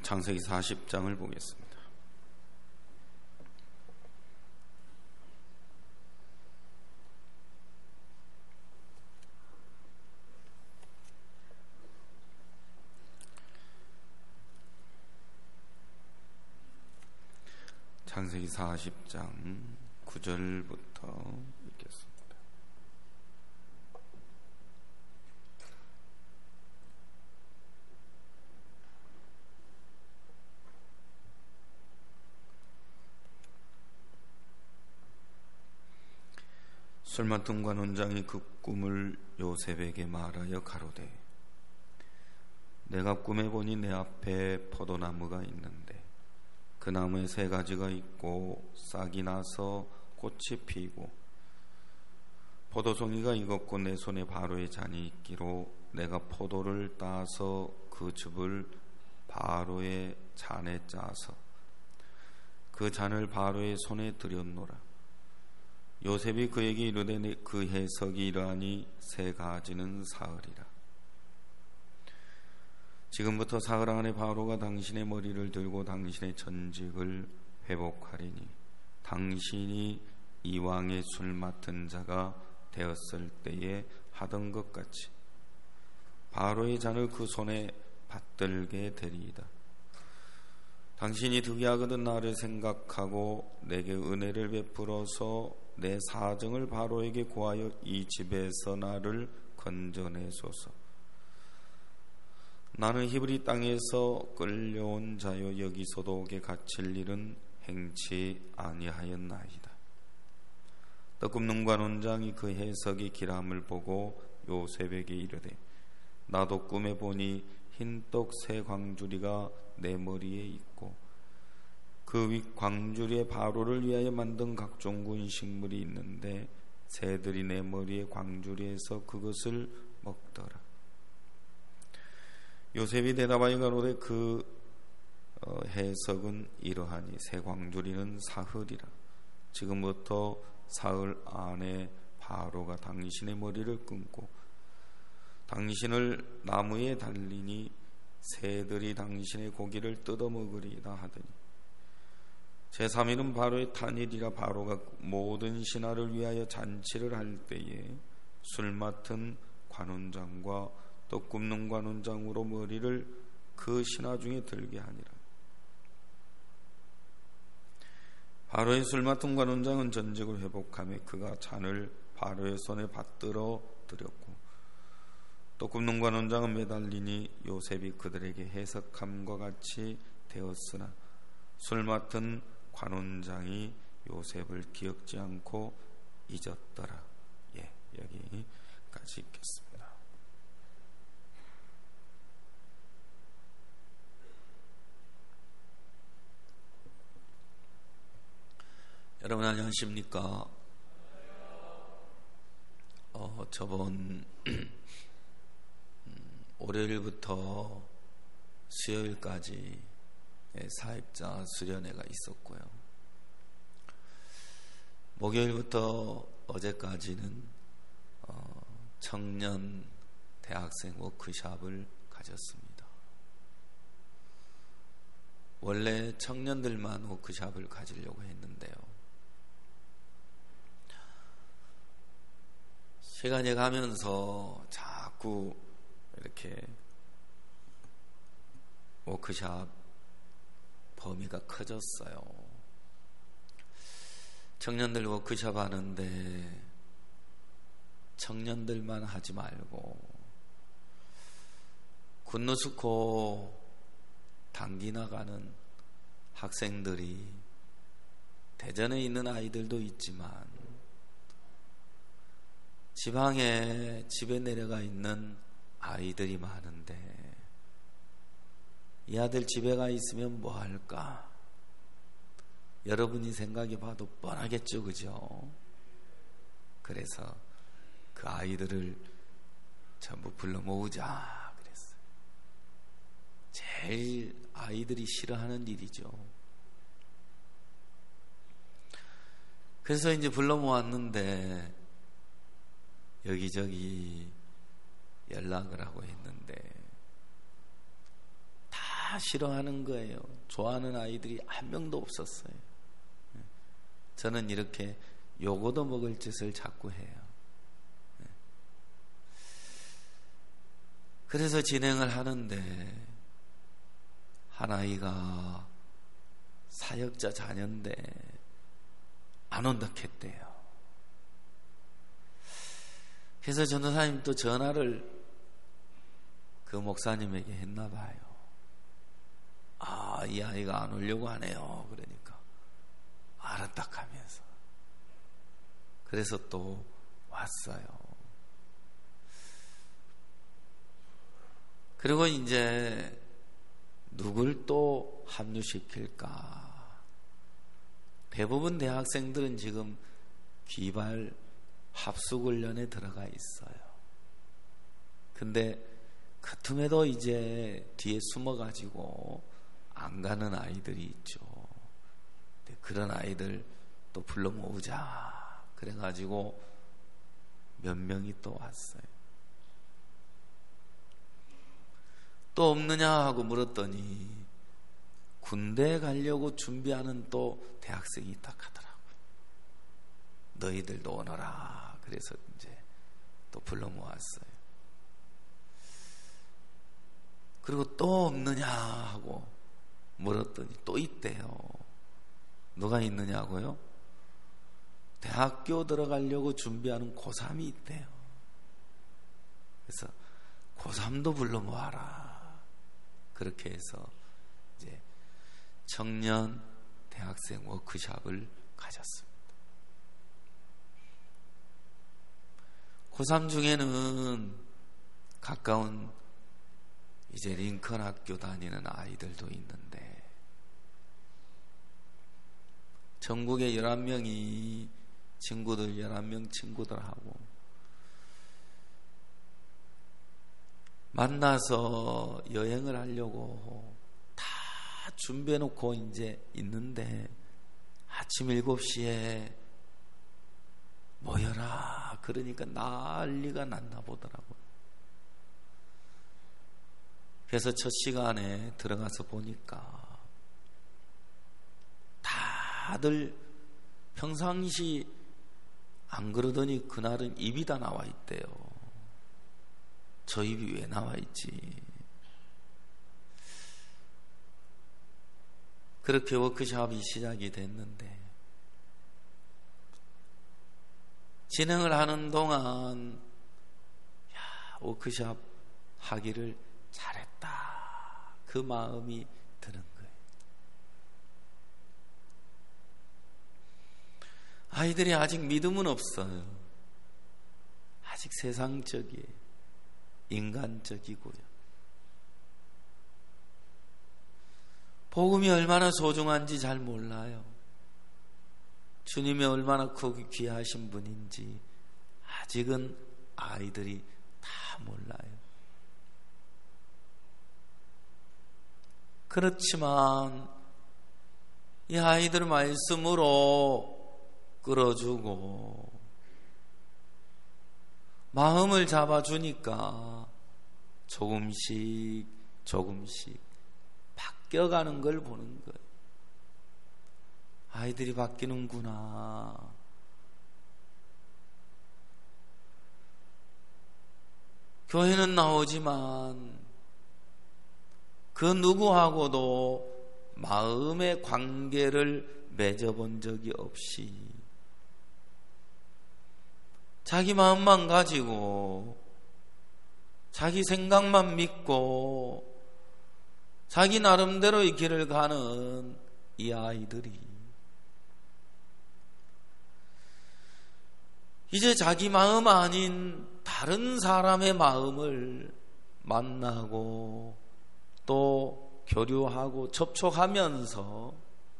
창세기 40장을 보겠습니다. 창세기 40장 9절부터 읽겠습니다. 술 맡은 관원장이 그 꿈을 요셉에게 말하여 가로되, 내가 꿈에 보니 내 앞에 포도나무가 있는데 그 나무에 3가지가 있고 싹이 나서 꽃이 피고 포도송이가 익었고 내 손에 바로의 잔이 있기로 내가 포도를 따서 그 즙을 바로의 잔에 짜서 그 잔을 바로의 손에 들였노라. 요셉이 그에게 이르되 그 해석이 이러하니 3가지는 사흘이라. 지금부터 사흘 안에 바로가 당신의 머리를 들고 당신의 전직을 회복하리니 당신이 이왕의 술 맡은 자가 되었을 때에 하던 것 같이 바로의 잔을 그 손에 받들게 되리이다. 당신이 득이하거든 나를 생각하고 내게 은혜를 베풀어서 내 사정을 바로에게 고하여 이 집에서 나를 건져내소서. 나는 히브리 땅에서 끌려온 자여 여기서도 옥에 갇힐 일은 행치 아니하였나이다. 떡 굽는 관원장이 그 해석이 길함을 보고 요셉에게 이르되, 나도 꿈에 보니 흰떡 3광주리가 내 머리에 있고 그 윗 광주리에 바로를 위하여 만든 각종 군식물이 있는데 새들이 내 머리에 광주리에서 그것을 먹더라. 요셉이 대답하여 가로되 그 해석은 이러하니 3광주리는 사흘이라. 지금부터 사흘 안에 바로가 당신의 머리를 끊고 당신을 나무에 달리니 새들이 당신의 고기를 뜯어먹으리다 하더니 제3일은 바로의 탄일이라. 바로가 모든 신하를 위하여 잔치를 할 때에 술 맡은 관원장과 떡 굽는 관원장으로 머리를 그 신하 중에 들게 하니라. 바로의 술 맡은 관원장은 전직을 회복하며 그가 잔을 바로의 손에 받들어 드렸고 떡 굽는 관원장은 매달리니 요셉이 그들에게 해석함과 같이 되었으나 술 맡은 관원장이 요셉을 기억지 않고 잊었더라. 여기까지 읽겠습니다. 여러분 안녕하십니까? 저번 월요일부터 수요일까지 사입자 수련회가 있었고요. 목요일부터 어제까지는 청년 대학생 워크숍을 가졌습니다. 원래 청년들만 워크숍을 가지려고 했는데요. 시간이 가면서 자꾸 이렇게 워크숍 범위가 커졌어요. 청년들 워크숍 하는데 청년들만 하지 말고 군노스코 단기 나가는 학생들이 대전에 있는 아이들도 있지만 지방에 집에 내려가 있는 아이들이 많은데 이 아들 집에 가 있으면 뭐 할까? 여러분이 생각해 봐도 뻔하겠죠, 그죠? 그래서 그 아이들을 전부 불러 모으자 그랬어요. 제일 아이들이 싫어하는 일이죠. 그래서 이제 불러 모았는데 여기저기 연락을 하고 했는데 다 싫어하는 거예요. 좋아하는 아이들이 한 명도 없었어요. 저는 이렇게 요거도 먹을 짓을 자꾸 해요. 그래서 진행을 하는데 한 아이가 사역자 자녀인데 안 온다 했대요. 그래서 전도사님 또 전화를 그 목사님에게 했나 봐요. 아, 이 아이가 안 오려고 하네요. 그러니까 알았다 하면서 그래서 또 왔어요. 그리고 이제 누굴 또 합류시킬까? 대부분 대학생들은 지금 귀발 합숙훈련에 들어가 있어요. 근데 그 틈에도 이제 뒤에 숨어가지고 안 가는 아이들이 있죠. 그런 아이들 또 불러 모으자. 그래가지고 몇 명이 또 왔어요. 또 없느냐 하고 물었더니 군대에 가려고 준비하는 또 대학생이 있다 하더라고요. 너희들도 오너라. 그래서 이제 또 불러 모았어요. 그리고 또 없느냐 하고 물었더니 또 있대요. 누가 있느냐고요? 대학교 들어가려고 준비하는 고3이 있대요. 그래서 고3도 불러 모아라. 그렇게 해서 이제 청년 대학생 워크숍을 가졌습니다. 고3 중에는 가까운 이제 링컨 학교 다니는 아이들도 있는데 전국에 11명이 친구들 11명 친구들하고 만나서 여행을 하려고 다 준비해놓고 이제 있는데 아침 7시에 모여라 그러니까 난리가 났나 보더라고요. 그래서 첫 시간에 들어가서 보니까 다들 평상시 안 그러더니 그날은 입이 다 나와 있대요. 저 입이 왜 나와 있지? 그렇게 워크숍이 시작이 됐는데 진행을 하는 동안 워크숍 하기를 잘했다. 그 마음이 드는 거예요. 아이들이 아직 믿음은 없어요. 아직 세상적이에요. 인간적이고요. 복음이 얼마나 소중한지 잘 몰라요. 주님이 얼마나 크고 귀하신 분인지 아직은 아이들이 다 몰라요. 그렇지만 이 아이들 말씀으로 끌어주고 마음을 잡아주니까 조금씩 바뀌어가는 걸 보는 거예요. 아이들이 바뀌는구나. 교회는 나오지만 그 누구하고도 마음의 관계를 맺어본 적이 없이 자기 마음만 가지고 자기 생각만 믿고 자기 나름대로의 길을 가는 이 아이들이 이제 자기 마음 아닌 다른 사람의 마음을 만나고 또 교류하고 접촉하면서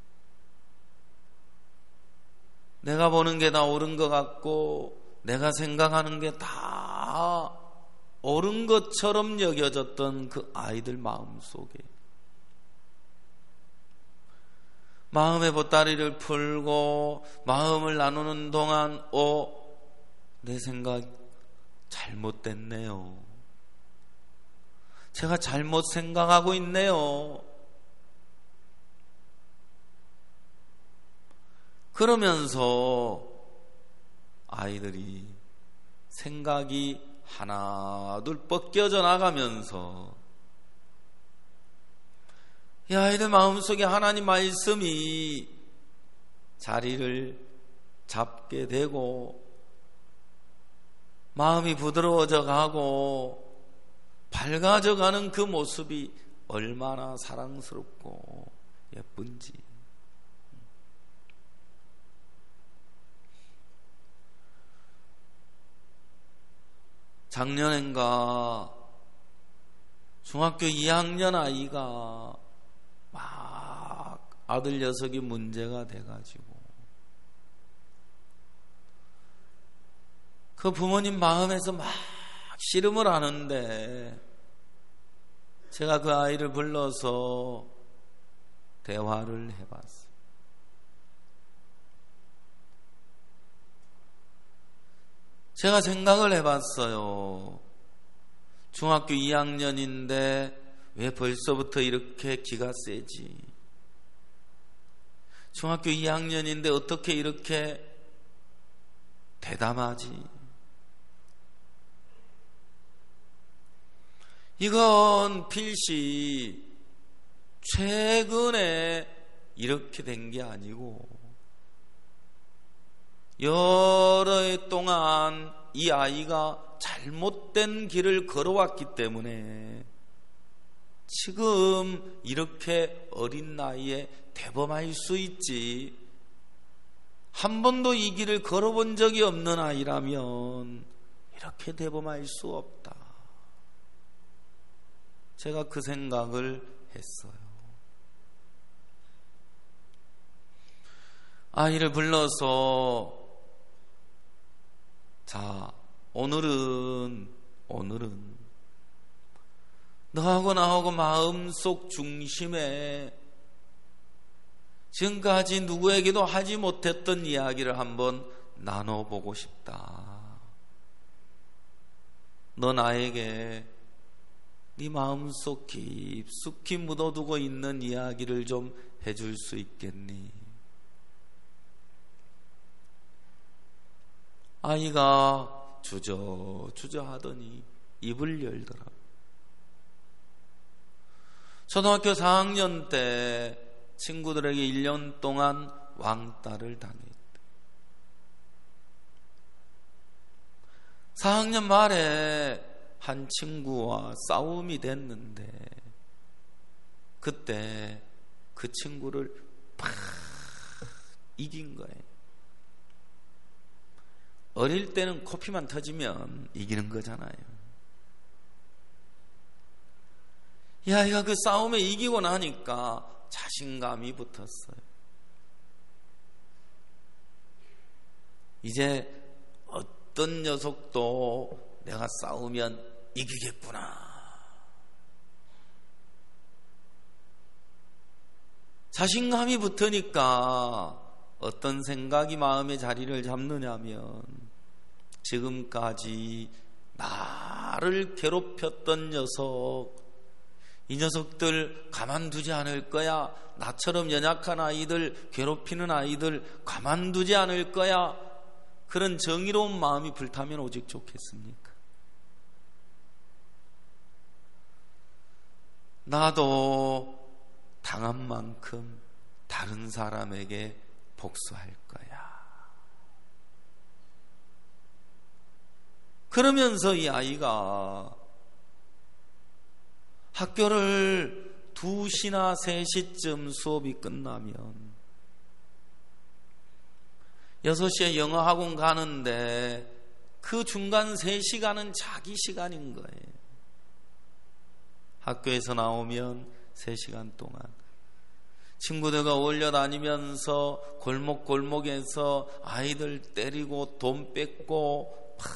내가 보는 게 다 옳은 것 같고 내가 생각하는 게 다 옳은 것처럼 여겨졌던 그 아이들 마음속에 마음의 보따리를 풀고 마음을 나누는 동안 내 생각 잘못됐네요. 제가 잘못 생각하고 있네요. 그러면서 아이들이 생각이 하나둘 벗겨져 나가면서 이 아이들 마음속에 하나님 말씀이 자리를 잡게 되고 마음이 부드러워져 가고 밝아져 가는 그 모습이 얼마나 사랑스럽고 예쁜지. 작년엔가 중학교 2학년 아이가 막 아들 녀석이 문제가 돼가지고 그 부모님 마음에서 막 씨름을 하는데 제가 그 아이를 불러서 대화를 해봤어요. 제가 생각을 해봤어요. 중학교 2학년인데 왜 벌써부터 이렇게 기가 세지? 중학교 2학년인데 어떻게 이렇게 대담하지? 이건 필시 최근에 이렇게 된 게 아니고 여러 해 동안 이 아이가 잘못된 길을 걸어왔기 때문에 지금 이렇게 어린 나이에 대범할 수 있지. 한 번도 이 길을 걸어본 적이 없는 아이라면 이렇게 대범할 수 없다. 제가 그 생각을 했어요. 아이를 불러서 자, 오늘은 너하고 나하고 마음속 중심에 지금까지 누구에게도 하지 못했던 이야기를 한번 나눠보고 싶다. 너 나에게 네 마음속 깊숙이 묻어두고 있는 이야기를 좀 해줄 수 있겠니? 아이가 주저주저 하더니 입을 열더라. 초등학교 4학년 때 친구들에게 1년 동안 왕따를 당했다. 4학년 말에 한 친구와 싸움이 됐는데 그때 그 친구를 팍 이긴 거예요. 어릴 때는 코피만 터지면 이기는 거잖아요. 이 아이가 그 싸움에 이기고 나니까 자신감이 붙었어요. 이제 어떤 녀석도 내가 싸우면 이기겠구나. 자신감이 붙으니까 어떤 생각이 마음의 자리를 잡느냐면 지금까지 나를 괴롭혔던 녀석, 이 녀석들 가만두지 않을 거야. 나처럼 연약한 아이들, 괴롭히는 아이들 가만두지 않을 거야. 그런 정의로운 마음이 불타면 오직 좋겠습니까? 나도 당한 만큼 다른 사람에게 복수할 거야. 그러면서 이 아이가 학교를 2시나 3시쯤 수업이 끝나면 6시에 영어 학원 가는데 그 중간 3시간은 자기 시간인 거예요. 학교에서 나오면 3시간 동안 친구들과 어울려 다니면서 골목골목에서 아이들 때리고 돈 뺏고 막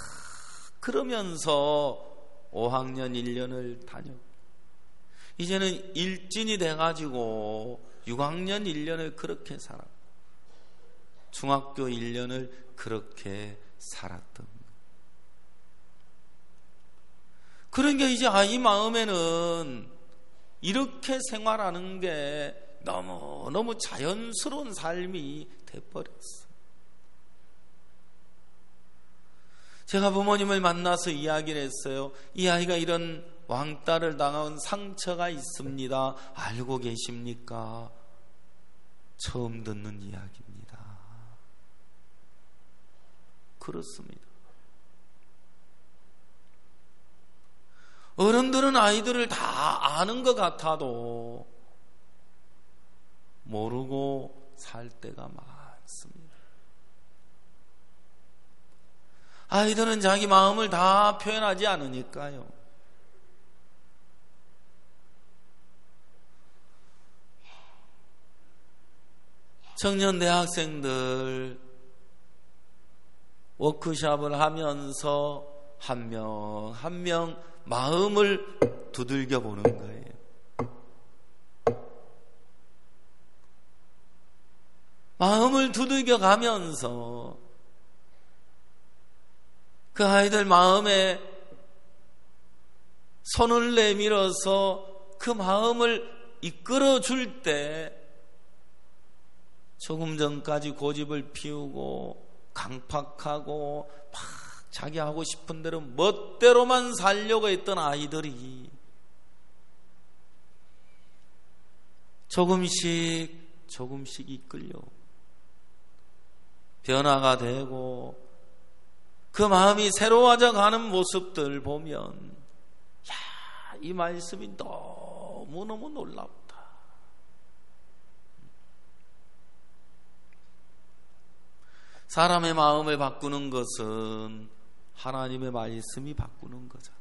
그러면서 5학년 1년을 다녔고 이제는 일진이 돼가지고 6학년 1년을 그렇게 살았고 중학교 1년을 그렇게 살았던 거예요. 그러니까 이제 아이 마음에는 이렇게 생활하는 게 너무너무 자연스러운 삶이 돼버렸어. 제가 부모님을 만나서 이야기를 했어요. 이 아이가 이런 왕따를 당한 상처가 있습니다. 알고 계십니까? 처음 듣는 이야기입니다. 그렇습니다. 어른들은 아이들을 다 아는 것 같아도 모르고 살 때가 많습니다. 아이들은 자기 마음을 다 표현하지 않으니까요. 청년 대학생들 워크숍을 하면서 한 명 한 명 마음을 두들겨 보는 거예요. 마음을 두들겨 가면서 그 아이들 마음에 손을 내밀어서 그 마음을 이끌어 줄 때 조금 전까지 고집을 피우고 강팍하고 막 자기 하고 싶은 대로 멋대로만 살려고 했던 아이들이 조금씩 이끌려 변화가 되고 그 마음이 새로워져 가는 모습들 보면 이 말씀이 너무너무 놀랍다. 사람의 마음을 바꾸는 것은 하나님의 말씀이 바꾸는 거잖아.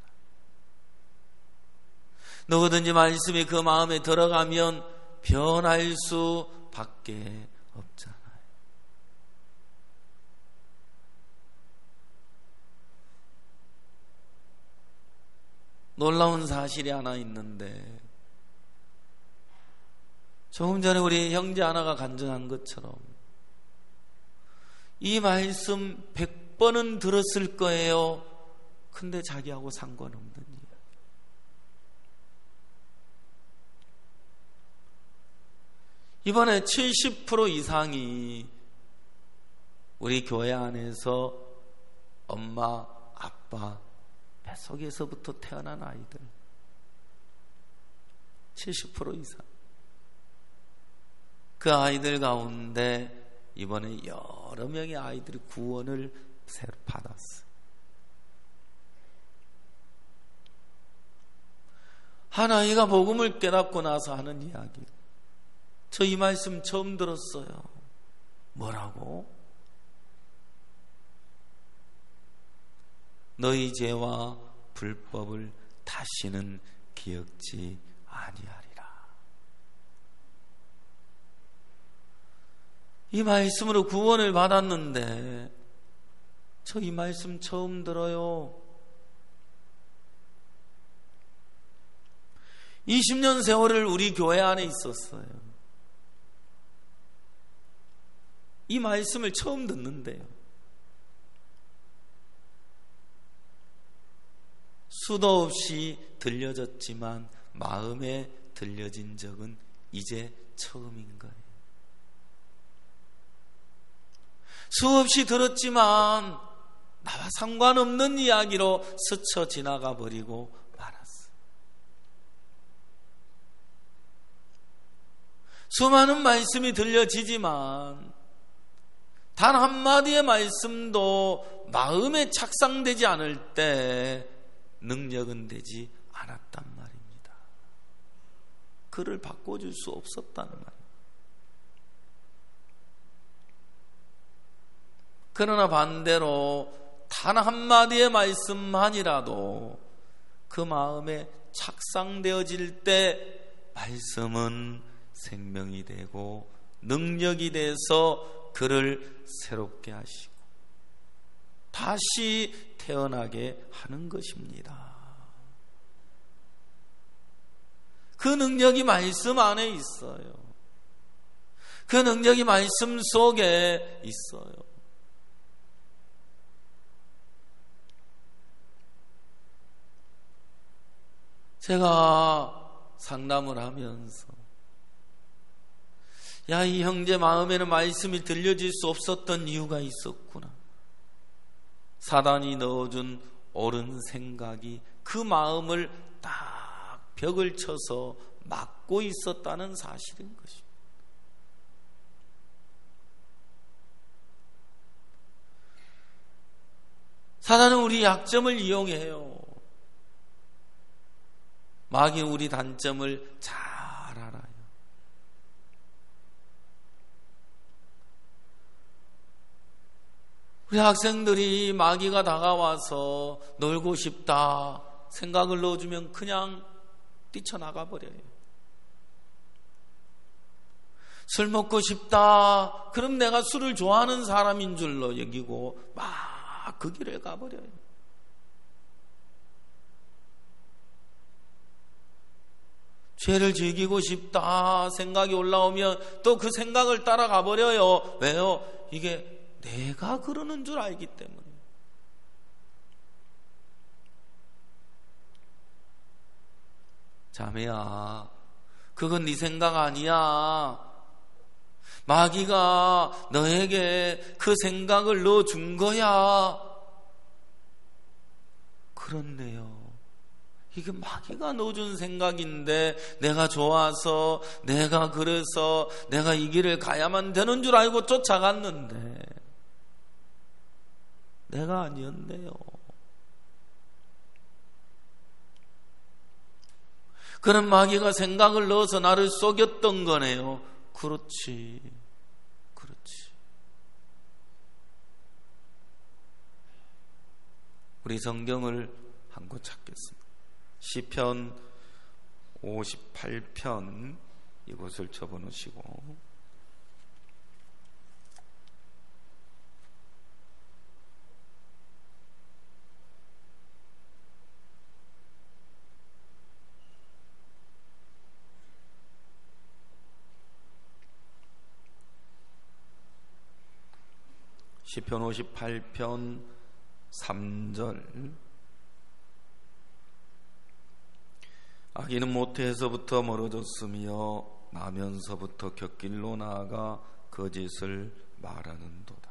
누구든지 말씀이 그 마음에 들어가면 변할 수밖에 없잖아요. 놀라운 사실이 하나 있는데 조금 전에 우리 형제 하나가 간증한 것처럼 이 말씀 100번은 들었을 거예요. 근데 자기하고 상관없는 일. 이번에 70% 이상이 우리 교회 안에서 엄마, 아빠 뱃속에서부터 태어난 아이들 70% 이상. 그 아이들 가운데 이번에 여러 명의 아이들이 구원을 새로 받았어요. 한 아이가 복음을 깨닫고 나서 하는 이야기. 저 이 말씀 처음 들었어요. 뭐라고? 너희 죄와 불법을 다시는 기억지 아니하리라. 이 말씀으로 구원을 받았는데 저 이 말씀 처음 들어요. 20년 세월을 우리 교회 안에 있었어요. 이 말씀을 처음 듣는데요. 수도 없이 들려졌지만 마음에 들려진 적은 이제 처음인 거예요. 수없이 들었지만 나와 상관없는 이야기로 스쳐 지나가 버리고 말았어. 수많은 말씀이 들려지지만 단 한마디의 말씀도 마음에 착상되지 않을 때 능력은 되지 않았단 말입니다. 그를 바꿔줄 수 없었다는 말입니다. 그러나 반대로 단 한마디의 말씀만이라도 그 마음에 착상되어질 때 말씀은 생명이 되고 능력이 돼서 그를 새롭게 하시고 다시 태어나게 하는 것입니다. 그 능력이 말씀 안에 있어요. 그 능력이 말씀 속에 있어요. 제가 상담을 하면서 야, 이 형제 마음에는 말씀이 들려질 수 없었던 이유가 있었구나. 사단이 넣어준 옳은 생각이 그 마음을 딱 벽을 쳐서 막고 있었다는 사실인 것입니다. 사단은 우리 약점을 이용해요. 마귀는 우리 단점을 잘 알아요. 우리 학생들이 마귀가 다가와서 놀고 싶다 생각을 넣어주면 그냥 뛰쳐나가 버려요. 술 먹고 싶다 그럼 내가 술을 좋아하는 사람인 줄로 여기고 막 그 길을 가버려요. 죄를 즐기고 싶다 생각이 올라오면 또 그 생각을 따라가 버려요. 왜요? 이게 내가 그러는 줄 알기 때문에. 자매야, 그건 네 생각 아니야. 마귀가 너에게 그 생각을 넣어준 거야. 그런데요, 이게 마귀가 넣어준 생각인데 내가 좋아서 내가 그래서 내가 이 길을 가야만 되는 줄 알고 쫓아갔는데 내가 아니었네요. 그런 마귀가 생각을 넣어서 나를 속였던 거네요. 그렇지. 우리 성경을 한 곳 찾겠습니다. 시편 58편 이곳을 접어놓으시고 시편 58편 3절 악인은 모태에서부터 멀어졌으며 나면서부터 곁길로 나아가 거짓을 말하는도다.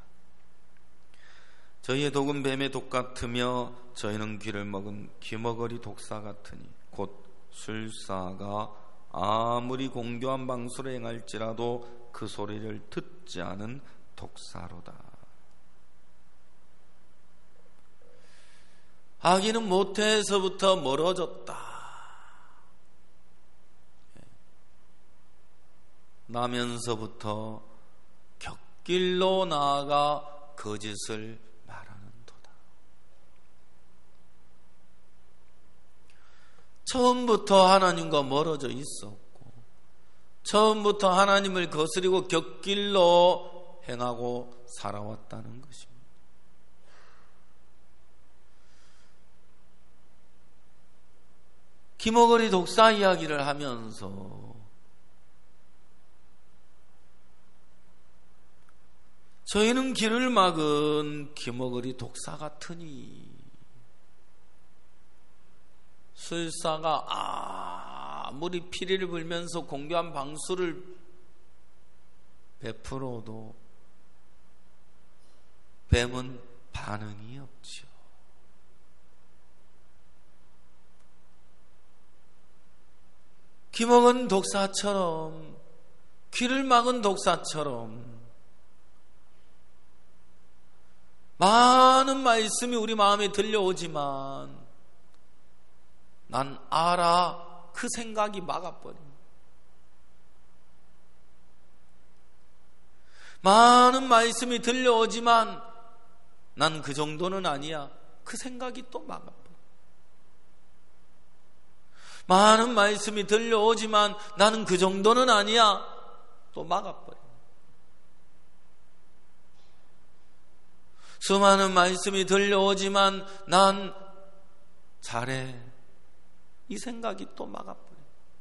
저희의 독은 뱀의 독 같으며 저희는 귀를 먹은 귀머거리 독사 같으니 곧 술사가 아무리 공교한 방수를 행할지라도 그 소리를 듣지 않은 독사로다. 악인은 모태에서부터 멀어졌다. 나면서부터 곁길로 나아가 거짓을 말하는도다. 처음부터 하나님과 멀어져 있었고 처음부터 하나님을 거스리고 곁길로 행하고 살아왔다는 것입니다. 귀머거리 독사 이야기를 하면서 저희는 길을 막은 귀머거리 독사 같으니 술사가 아무리 피리를 불면서 공교한 방수를 베풀어도 뱀은 반응이 없죠. 귀먹은 독사처럼, 귀를 막은 독사처럼 많은 말씀이 우리 마음에 들려오지만 난 알아, 그 생각이 막아버립니다. 많은 말씀이 들려오지만 난 그 정도는 아니야, 그 생각이 또 막아버려. 많은 말씀이 들려오지만 나는 그 정도는 아니야, 또 막아버려. 수많은 말씀이 들려오지만 난 잘해, 이 생각이 또 막아버려.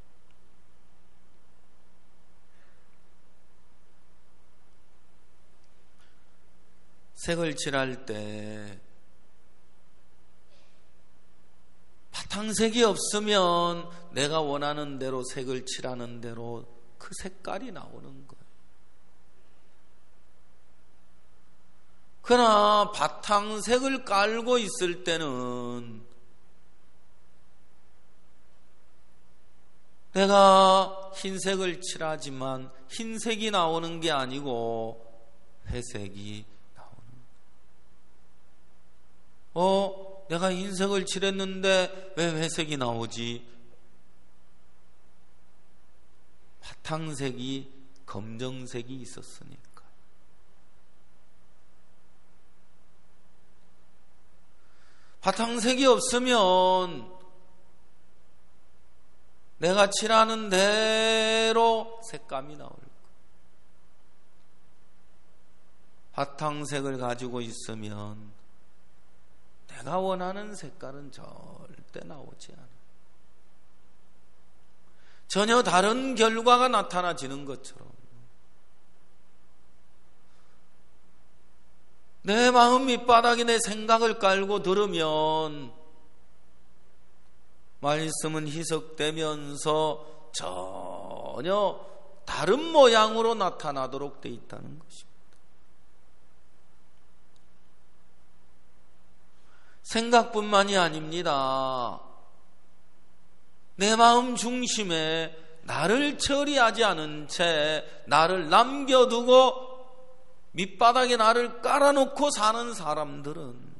색을 칠할 때 바탕색이 없으면 내가 원하는 대로 색을 칠하는 대로 그 색깔이 나오는 거예요. 그러나 바탕색을 깔고 있을 때는 내가 흰색을 칠하지만 흰색이 나오는 게 아니고 회색이 나오는. 내가 흰색을 칠했는데 왜 회색이 나오지? 바탕색이 검정색이 있었으니까. 바탕색이 없으면 내가 칠하는 대로 색감이 나올 거예요. 바탕색을 가지고 있으면 내가 원하는 색깔은 절대 나오지 않아요. 전혀 다른 결과가 나타나지는 것처럼 내 마음 밑바닥에 내 생각을 깔고 들으면 말씀은 희석되면서 전혀 다른 모양으로 나타나도록 되어 있다는 것입니다. 생각뿐만이 아닙니다. 내 마음 중심에 나를 처리하지 않은 채 나를 남겨두고 밑바닥에 나를 깔아놓고 사는 사람들은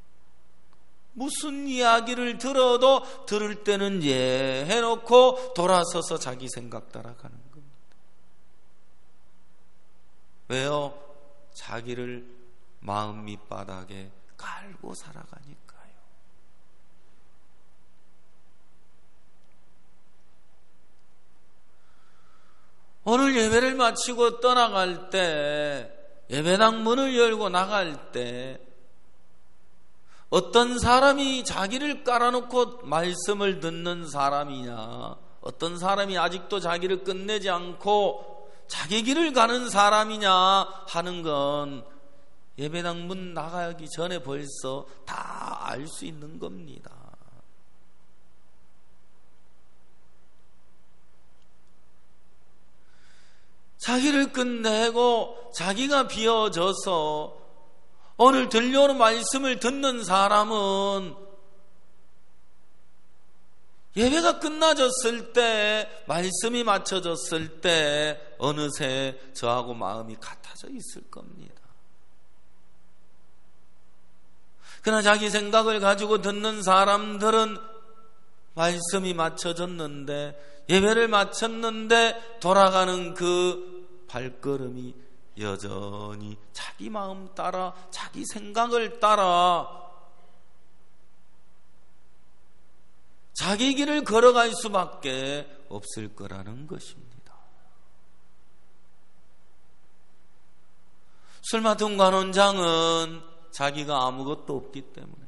무슨 이야기를 들어도 들을 때는 예 해놓고 돌아서서 자기 생각 따라가는 겁니다. 왜요? 자기를 마음 밑바닥에 깔고 살아가니까요. 오늘 예배를 마치고 떠나갈 때, 예배당 문을 열고 나갈 때 어떤 사람이 자기를 깔아놓고 말씀을 듣는 사람이냐, 어떤 사람이 아직도 자기를 끝내지 않고 자기 길을 가는 사람이냐 하는 건 예배당 문 나가기 전에 벌써 다 알 수 있는 겁니다. 자기를 끝내고 자기가 비워져서 오늘 들려오는 말씀을 듣는 사람은 예배가 끝나졌을 때, 말씀이 맞춰졌을 때 어느새 저하고 마음이 같아져 있을 겁니다. 그러나 자기 생각을 가지고 듣는 사람들은 말씀이 맞춰졌는데, 예배를 마쳤는데 돌아가는 그 발걸음이 여전히 자기 마음 따라, 자기 생각을 따라 자기 길을 걸어갈 수밖에 없을 거라는 것입니다. 술 맡은 관원장은 자기가 아무것도 없기 때문에,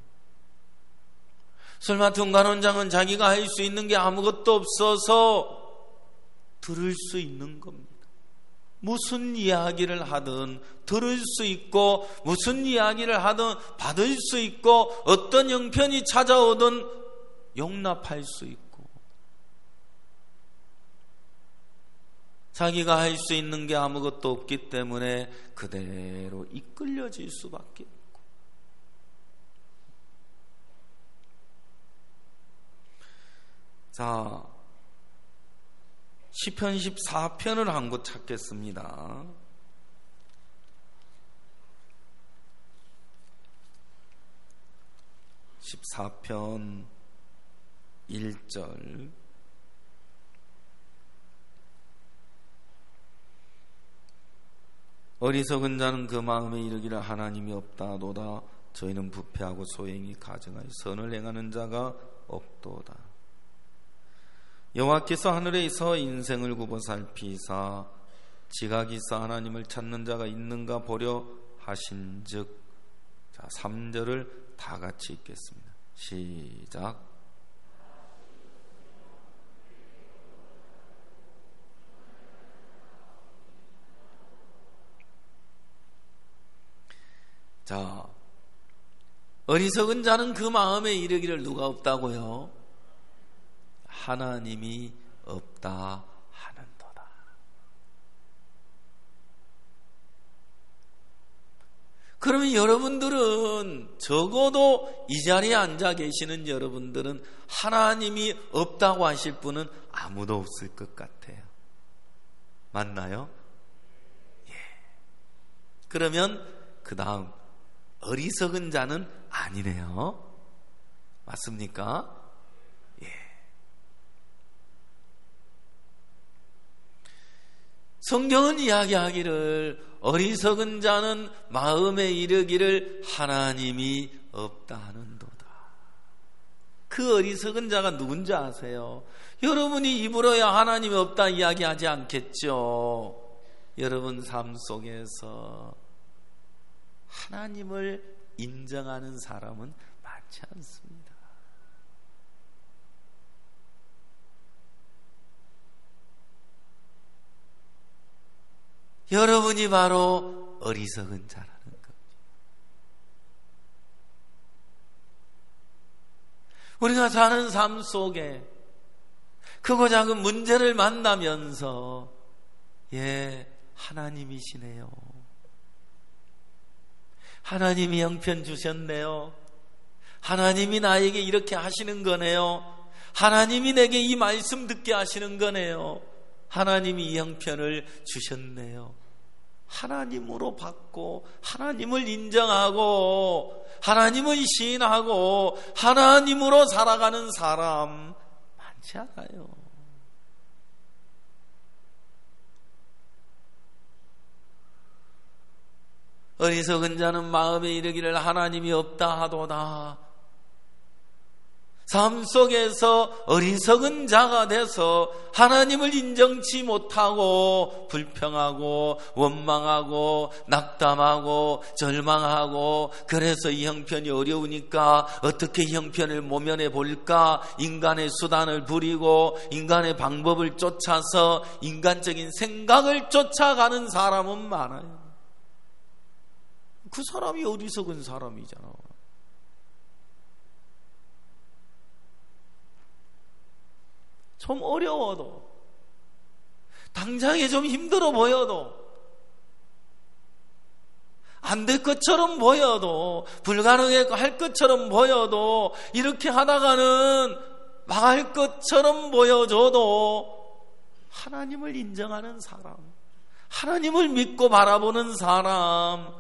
술 맡은 관원장은 자기가 할 수 있는 게 아무것도 없어서 들을 수 있는 겁니다. 무슨 이야기를 하든 들을 수 있고, 무슨 이야기를 하든 받을 수 있고, 어떤 형편이 찾아오든 용납할 수 있고, 자기가 할 수 있는 게 아무것도 없기 때문에 그대로 이끌려질 수밖에 없고. 자, 시편 14편을 한 곳 찾겠습니다. (14편) 1절. 어리석은 자는 그 마음에 이르기를 하나님이 없다도다. 저희는 부패하고 소행이 가증하여 선을 행하는 자가 없도다. 여호와께서 하늘에서 인생을 굽어 살피사 지각이서 하나님을 찾는 자가 있는가 보려 하신즉. 자, 3절을 다 같이 읽겠습니다. 시작. 자, 어리석은 자는 그 마음에 이르기를 누가 없다고요? 하나님이 없다 하는도다. 그러면 여러분들은, 적어도 이 자리에 앉아 계시는 여러분들은 하나님이 없다고 하실 분은 아무도 없을 것 같아요. 맞나요? 예. 그러면 그 다음 어리석은 자는 아니네요. 맞습니까? 예. 성경은 이야기하기를 어리석은 자는 마음에 이르기를 하나님이 없다 하는도다. 그 어리석은 자가 누군지 아세요? 여러분이 입으로야 하나님이 없다 이야기하지 않겠죠. 여러분 삶 속에서 하나님을 인정하는 사람은 많지 않습니다. 여러분이 바로 어리석은 자라는 겁니다. 우리가 사는 삶 속에 크고 작은 문제를 만나면서 하나님이시네요. 하나님이 형편 주셨네요. 하나님이 나에게 이렇게 하시는 거네요. 하나님이 내게 이 말씀 듣게 하시는 거네요. 하나님이 이 형편을 주셨네요. 하나님으로 받고 하나님을 인정하고 하나님을 시인하고 하나님으로 살아가는 사람 많지 않아요. 어리석은 자는 마음에 이르기를 하나님이 없다 하도다. 삶 속에서 어리석은 자가 돼서 하나님을 인정치 못하고 불평하고 원망하고 낙담하고 절망하고, 그래서 이 형편이 어려우니까 어떻게 이 형편을 모면해 볼까, 인간의 수단을 부리고 인간의 방법을 쫓아서 인간적인 생각을 쫓아가는 사람은 많아요. 그 사람이 어리석은 사람이잖아. 좀 어려워도, 당장에 좀 힘들어 보여도, 안 될 것처럼 보여도, 불가능할 것처럼 보여도, 이렇게 하다가는 망할 것처럼 보여줘도 하나님을 인정하는 사람, 하나님을 믿고 바라보는 사람,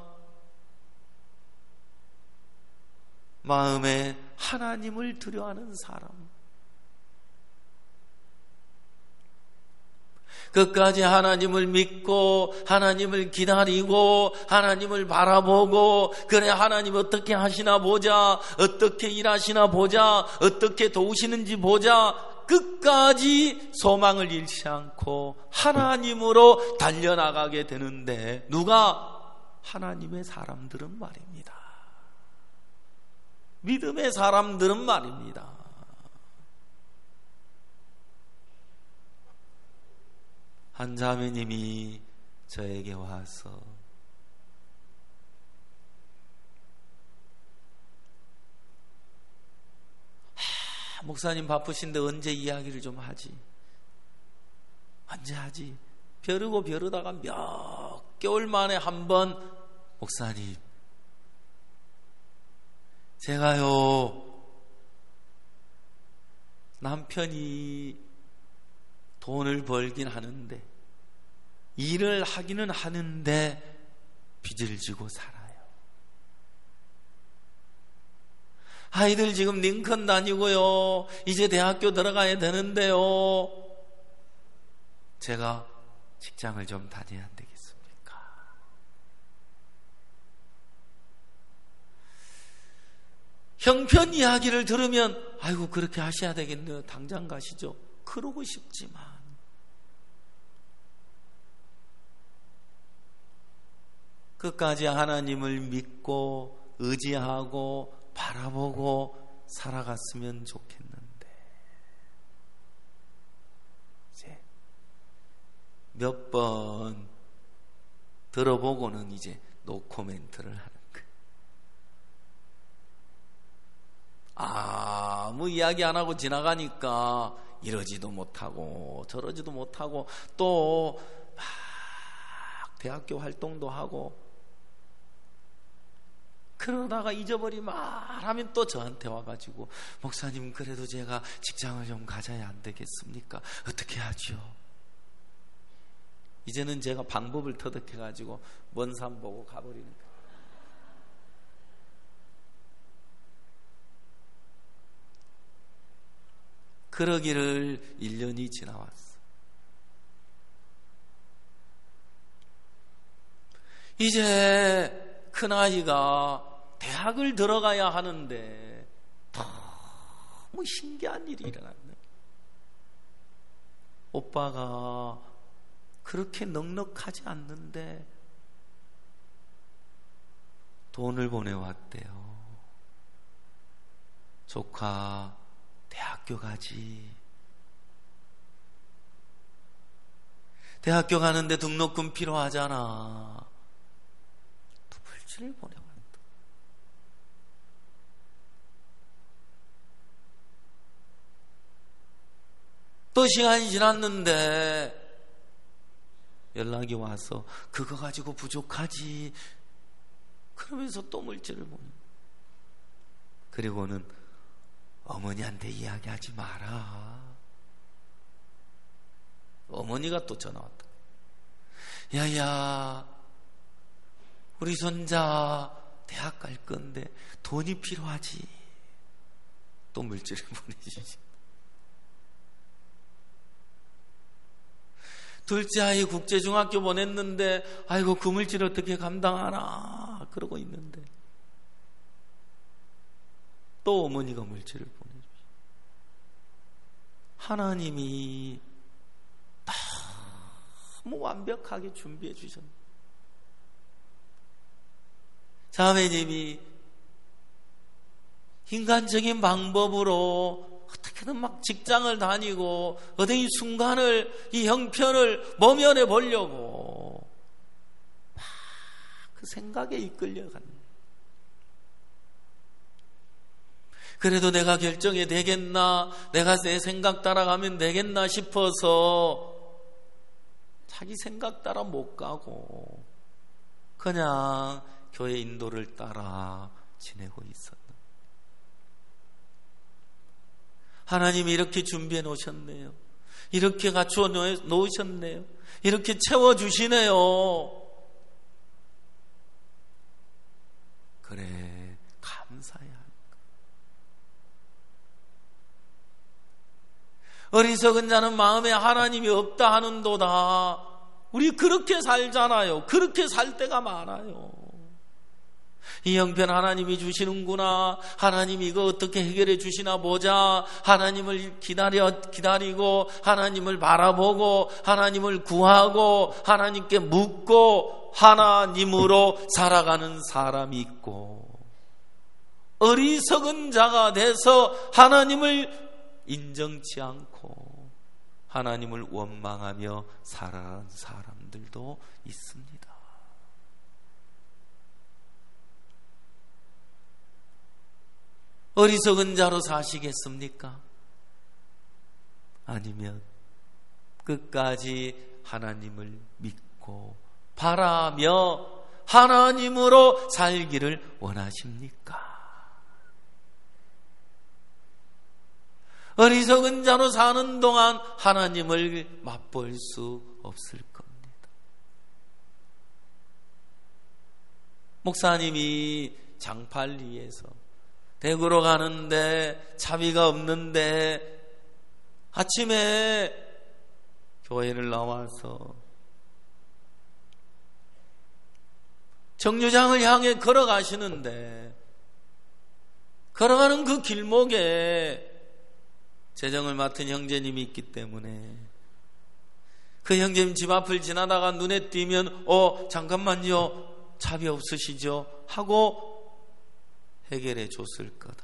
마음에 하나님을 두려워하는 사람, 끝까지 하나님을 믿고 하나님을 기다리고 하나님을 바라보고, 그래 하나님 어떻게 하시나 보자, 어떻게 일하시나 보자, 어떻게 도우시는지 보자, 끝까지 소망을 잃지 않고 하나님으로 달려나가게 되는데, 누가? 하나님의 사람들은 말입니다. 믿음의 사람들은 말입니다. 한 자매님이 저에게 와서 목사님 바쁘신데 언제 이야기를 좀 하지? 언제 하지? 벼르고 벼르다가 몇 개월 만에 한 번, 목사님 제가요 남편이 돈을 벌긴 하는데, 일을 하기는 하는데 빚을 지고 살아요. 아이들 지금 링컨 다니고요, 이제 대학교 들어가야 되는데요, 제가 직장을 좀 다녀야 안 되겠습니까? 형편 이야기를 들으면 아이고 그렇게 하셔야 되겠네요, 당장 가시죠, 그러고 싶지만 끝까지 하나님을 믿고 의지하고 바라보고 살아갔으면 좋겠는데, 이제 몇 번 들어보고는 이제 노코멘트를 하는 거예요. 아무 이야기 안 하고 지나가니까 이러지도 못하고 저러지도 못하고, 또 막 대학교 활동도 하고 그러다가 잊어버리면 말하면 또 저한테 와가지고 목사님 그래도 제가 직장을 좀 가져야 안 되겠습니까? 어떻게 하죠? 이제는 제가 방법을 터득해가지고 먼 산 보고 가버리는 거예요. 그러기를 1년이 지나왔어. 이제 큰아이가 대학을 들어가야 하는데 너무 신기한 일이 일어났네. 오빠가 그렇게 넉넉하지 않는데 돈을 보내왔대요. 조카 대학교 가지. 대학교 가는데 등록금 필요하잖아. 두 불치를 보내왔다. 또 시간이 지났는데 연락이 와서 그거 가지고 부족하지. 그러면서 또 물질을 보내. 그리고는 어머니한테 이야기하지 마라. 어머니가 또 전화 왔다. 야야, 우리 손자 대학 갈 건데 돈이 필요하지. 또 물질을 보내주지. 둘째 아이 국제중학교 보냈는데 아이고 그 물질 어떻게 감당하나 그러고 있는데 또 어머니가 물질을 보내주시. 하나님이 너무 완벽하게 준비해 주셨네. 자매님이 인간적인 방법으로 어떻게든 막 직장을 다니고 어떤 이 순간을, 이 형편을 모면해 보려고 막 그 생각에 이끌려가는. 그래도 내가 결정이 되겠나, 내가 내 생각 따라가면 되겠나 싶어서 자기 생각 따라 못 가고 그냥 교회 인도를 따라 지내고 있었다. 하나님이 이렇게 준비해 놓으셨네요. 이렇게 갖추어 놓으셨네요. 이렇게 채워주시네요. 그래, 감사해야 합니다. 어리석은 자는 마음에 하나님이 없다 하는도다. 우리 그렇게 살잖아요. 그렇게 살 때가 많아요. 이 형편 하나님이 주시는구나. 하나님 이거 어떻게 해결해 주시나 보자. 하나님을 기다리고 하나님을 바라보고 하나님을 구하고 하나님께 묻고 하나님으로 살아가는 사람이 있고, 어리석은 자가 돼서 하나님을 인정치 않고 하나님을 원망하며 살아가는 사람들도 있습니다. 어리석은 자로 사시겠습니까? 아니면 끝까지 하나님을 믿고 바라며 하나님으로 살기를 원하십니까? 어리석은 자로 사는 동안 하나님을 맛볼 수 없을 겁니다. 목사님이 장팔리에서 대구로 가는데 차비가 없는데 아침에 교회를 나와서 정류장을 향해 걸어가시는데 걸어가는 그 길목에 재정을 맡은 형제님이 있기 때문에 그 형제님 집 앞을 지나다가 눈에 띄면 잠깐만요, 차비 없으시죠? 하고 해결해 줬을 거다.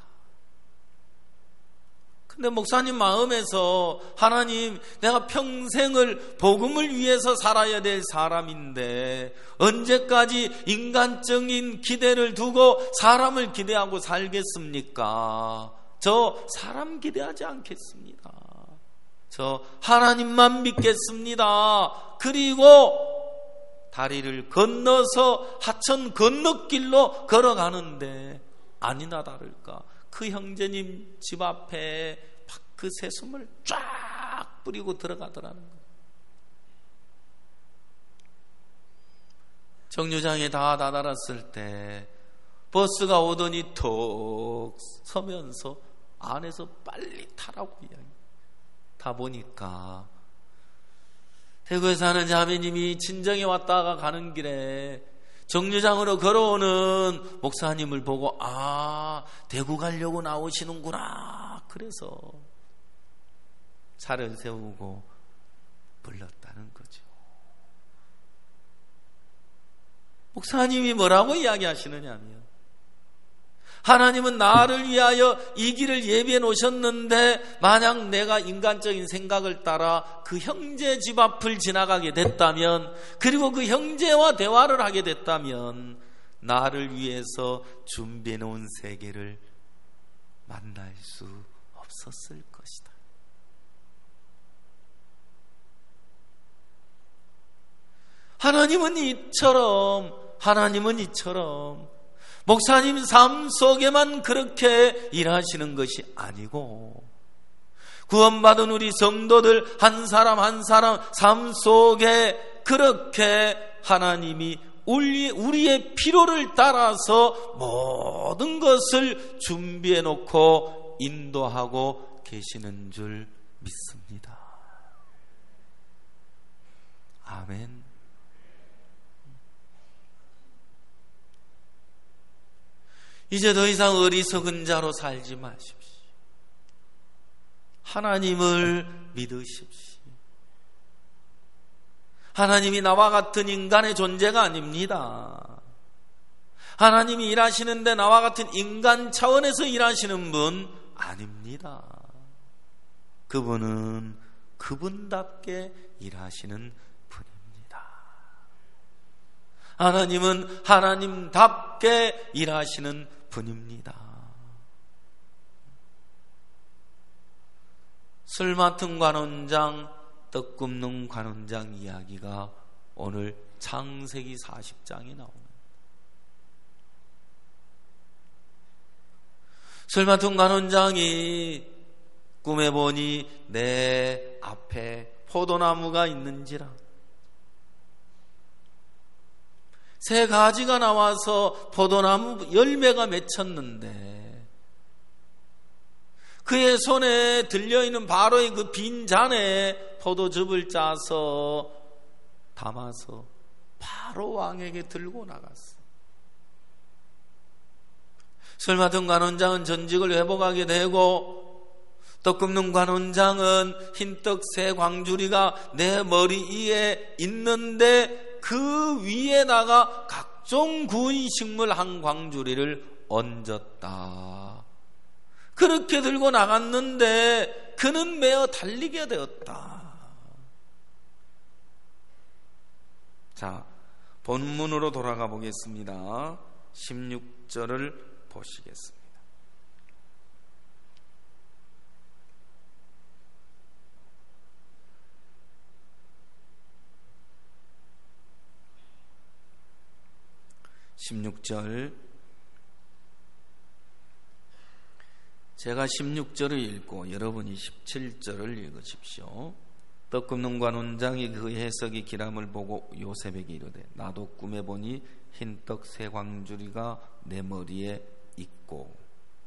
근데 목사님 마음에서 하나님, 내가 평생을 복음을 위해서 살아야 될 사람인데 언제까지 인간적인 기대를 두고 사람을 기대하고 살겠습니까? 저 사람 기대하지 않겠습니다. 저 하나님만 믿겠습니다. 그리고 다리를 건너서 하천 건너길로 걸어가는데 아니나 다를까 그 형제님 집 앞에 그 새숨을 쫙 뿌리고 들어가더라는 거예요. 정류장에 다 다다랐을 때 버스가 오더니 톡 서면서 안에서 빨리 타라고 이야기. 타 보니까 대구에 사는 자매님이 친정에 왔다가 가는 길에 정류장으로 걸어오는 목사님을 보고 대구 가려고 나오시는구나. 그래서 차를 세우고 불렀다는 거죠. 목사님이 뭐라고 이야기하시느냐면 하나님은 나를 위하여 이 길을 예비해 놓으셨는데 만약 내가 인간적인 생각을 따라 그 형제 집 앞을 지나가게 됐다면 그리고 그 형제와 대화를 하게 됐다면 나를 위해서 준비해 놓은 세계를 만날 수 없었을 것이다. 하나님은 이처럼 목사님 삶 속에만 그렇게 일하시는 것이 아니고 구원받은 우리 성도들 한 사람 한 사람 삶 속에 그렇게 하나님이 우리의 필요를 따라서 모든 것을 준비해 놓고 인도하고 계시는 줄 믿습니다. 아멘. 이제 더 이상 어리석은 자로 살지 마십시오. 하나님을 믿으십시오. 하나님이 나와 같은 인간의 존재가 아닙니다. 하나님이 일하시는데 나와 같은 인간 차원에서 일하시는 분 아닙니다. 그분은 그분답게 일하시는 분입니다. 하나님은 하나님답게 일하시는 분입니다. 술 맡은 관원장, 떡 굽는 관원장 이야기가 오늘 창세기 40장에 나옵니다. 술 맡은 관원장이 꿈에 보니 내 앞에 포도나무가 있는지라 새 가지가 나와서 포도나무 열매가 맺혔는데 그의 손에 들려있는 바로의 그 빈 잔에 포도즙을 짜서 담아서 바로 왕에게 들고 나갔어. 술 맡은 관원장은 전직을 회복하게 되고 떡 굽는 관원장은 흰떡 새 광주리가 내 머리 위에 있는데 그 위에다가 각종 구운 식물 한 광주리를 얹었다. 그렇게 들고 나갔는데 그는 매어 달리게 되었다. 자, 본문으로 돌아가 보겠습니다. 16절을 보시겠습니다. 제가 16절을 읽고 여러분이 17절을 읽으십시오. 떡 굽는 관원장이 그 해석이 기람을 보고 요셉에게 이르되 나도 꿈에 보니 흰떡 새 광주리가 내 머리에 있고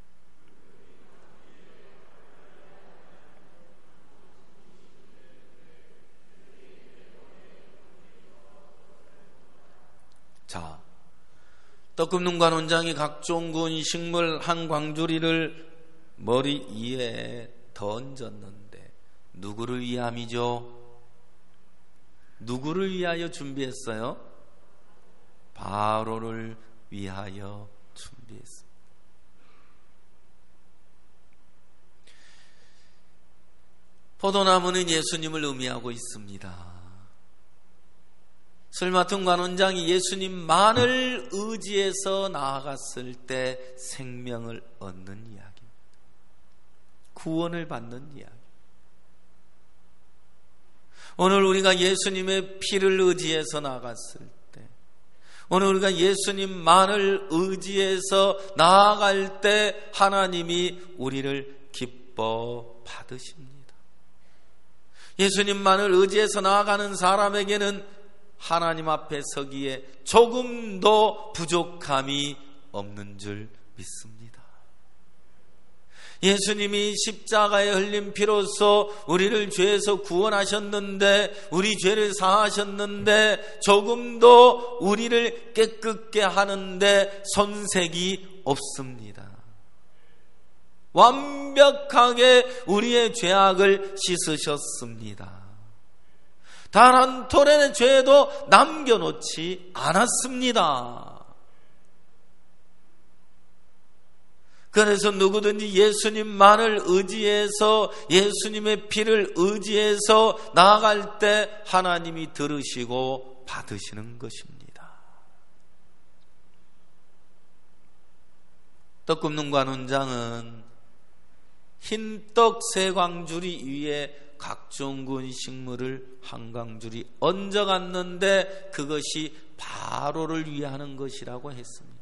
자, 떡 굽는 관원장이 각종 구운 식물 한 광주리를 머리 위에 던졌는데 누구를 위함이죠? 누구를 위하여 준비했어요? 바로를 위하여 준비했습니다. 포도나무는 예수님을 의미하고 있습니다. 술 맡은 관원장이 예수님만을 의지해서 나아갔을 때 생명을 얻는 이야기입니다. 구원을 받는 이야기. 오늘 우리가 예수님의 피를 의지해서 나아갔을 때 오늘 우리가 예수님만을 의지해서 나아갈 때 하나님이 우리를 기뻐 받으십니다. 예수님만을 의지해서 나아가는 사람에게는 하나님 앞에 서기에 조금도 부족함이 없는 줄 믿습니다. 예수님이 십자가에 흘린 피로써 우리를 죄에서 구원하셨는데, 우리 죄를 사하셨는데 조금도 우리를 깨끗게 하는데 손색이 없습니다. 완벽하게 우리의 죄악을 씻으셨습니다. 단 한 톨의 죄도 남겨놓지 않았습니다. 그래서 누구든지 예수님만을 의지해서, 예수님의 피를 의지해서 나아갈 때 하나님이 들으시고 받으시는 것입니다. 떡 굽는 관원장은 흰떡 세 광주리 위에 각종 군 식물을 한 광주리 얹어갔는데 그것이 바로를 위하는 것이라고 했습니다.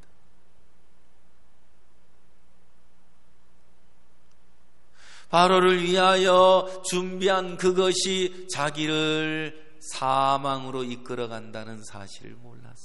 바로를 위하여 준비한 그것이 자기를 사망으로 이끌어간다는 사실을 몰랐습니다.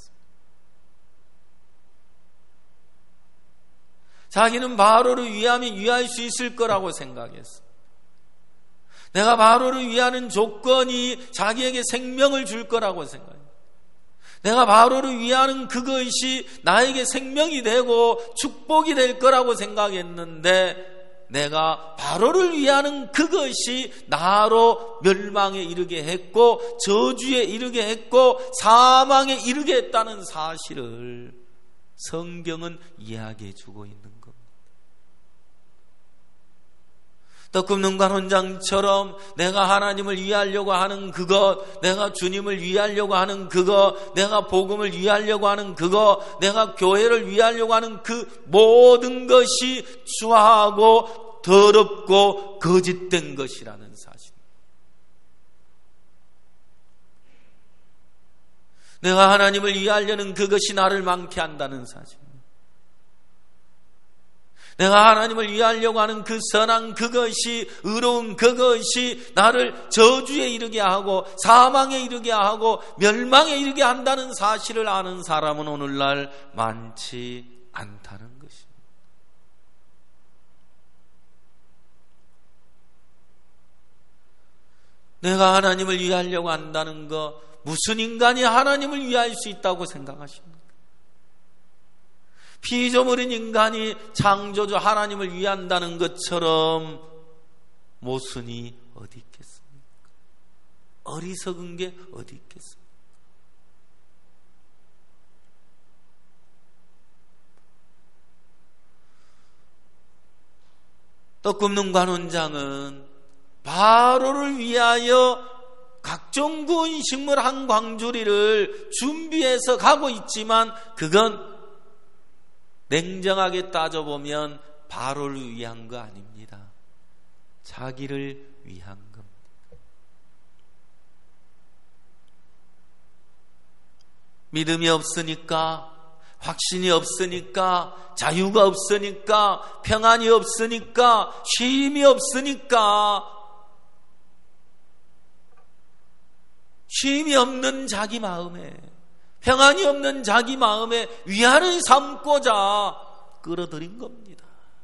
자기는 바로를 위하면 위할 수 있을 거라고 생각했습니다. 내가 바로를 위하는 조건이 자기에게 생명을 줄 거라고 생각했습니다. 내가 바로를 위하는 그것이 나에게 생명이 되고 축복이 될 거라고 생각했는데, 내가 바로를 위하는 그것이 나로 멸망에 이르게 했고 저주에 이르게 했고 사망에 이르게 했다는 사실을 성경은 이야기해 주고 있는 겁니다. 떡 굽는 관원장처럼 내가 하나님을 위하려고 하는 그것, 내가 주님을 위하려고 하는 그것, 내가 복음을 위하려고 하는 그것, 내가 교회를 위하려고 하는 그 모든 것이 추하고 더럽고 거짓된 것이라는 사실. 내가 하나님을 위하려는 그것이 나를 망케 한다는 사실. 내가 하나님을 위하려고 하는 그 선한 그것이, 의로운 그것이 나를 저주에 이르게 하고 사망에 이르게 하고 멸망에 이르게 한다는 사실을 아는 사람은 오늘날 많지 않다는 것입니다. 내가 하나님을 위하려고 한다는 것, 무슨 인간이 하나님을 위할 수 있다고 생각하십니까? 피조물인 인간이 창조주 하나님을 위한다는 것처럼 모순이 어디 있겠습니까? 어리석은 게 어디 있겠습니까? 떡 굽는 관원장은 바로를 위하여 각종 구운 식물 한 광주리를 준비해서 가고 있지만 그건 냉정하게 따져보면 바로를 위한 거 아닙니다. 자기를 위한 겁니다. 믿음이 없으니까, 확신이 없으니까, 자유가 없으니까, 평안이 없으니까, 쉼이 없으니까, 쉼이 없는 자기 마음에, 평안이 없는 자기 마음에 위안을 삼고자 끌어들인 겁니다.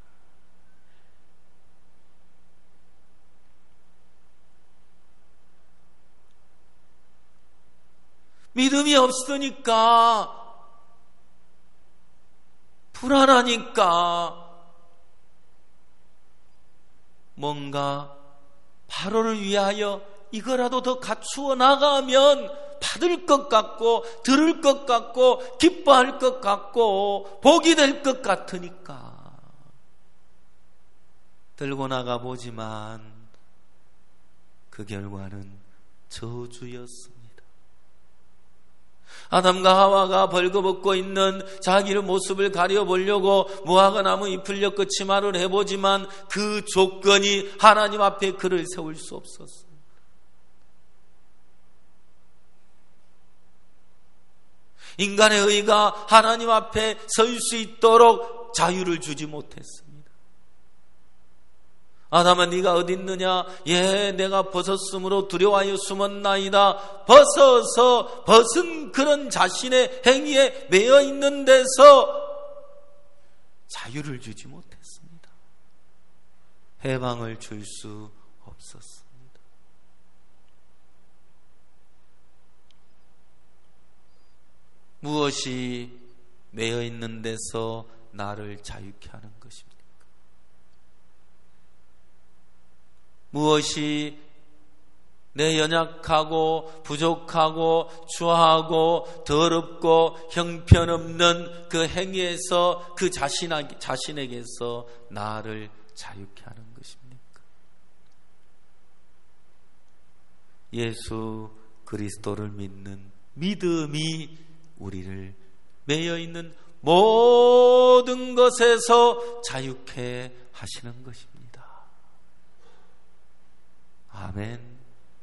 믿음이 없으니까, 불안하니까 뭔가 바로를 위하여 이거라도 더 갖추어 나가면 받을 것 같고 들을 것 같고 기뻐할 것 같고 복이 될 것 같으니까 들고 나가 보지만 그 결과는 저주였습니다. 아담과 하와가 벌거벗고 있는 자기의 모습을 가려보려고 무화과 나무 잎을 엮어 치마를 해보지만 그 조건이 하나님 앞에 그를 세울 수 없었습니다. 인간의 의가 하나님 앞에 설 수 있도록 자유를 주지 못했습니다. 아담아 네가 어디 있느냐? 예, 내가 벗었으므로 두려워하여 숨었나이다. 벗은 그런 자신의 행위에 매여 있는 데서 자유를 주지 못했습니다. 해방을 줄 수 없었습니다. 무엇이 매여 있는 데서 나를 자유케 하는 것입니까? 무엇이 내 연약하고 부족하고 추하고 더럽고 형편없는 그 행위에서 그 자신에게서 나를 자유케 하는 것입니까? 예수 그리스도를 믿는 믿음이 우리를 매여 있는 모든 것에서 자유케 하시는 것입니다. 아멘.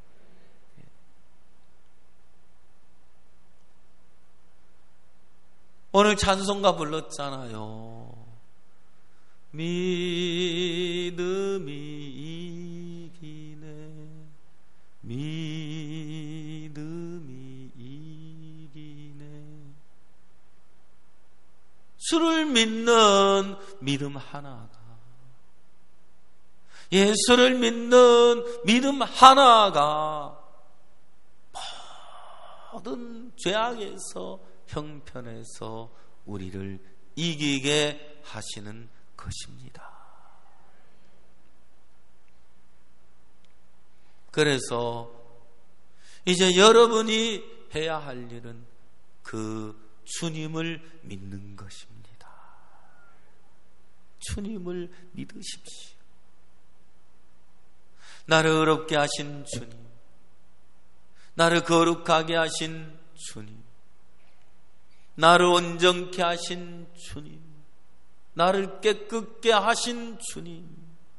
오늘 찬송가 불렀잖아요. 믿음이 이기네. 믿음이 이기네. 주를 믿는 믿음 하나가, 예수를 믿는 믿음 하나가 모든 죄악에서 형편에서 우리를 이기게 하시는 것입니다. 그래서 이제 여러분이 해야 할 일은 그 주님을 믿는 것입니다. 주님을 믿으십시오. 나를 의롭게 하신 주님, 나를 거룩하게 하신 주님, 나를 온전케 하신 주님, 나를 깨끗게 하신 주님,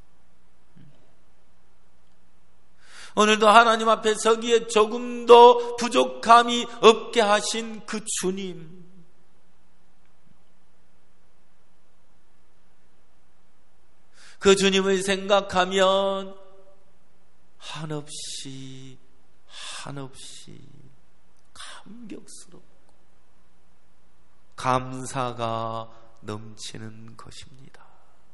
오늘도 하나님 앞에 서기에 조금도 부족함이 없게 하신 그 주님, 그 주님을 생각하면 한없이 감격스럽고 감사가 넘치는 것입니다.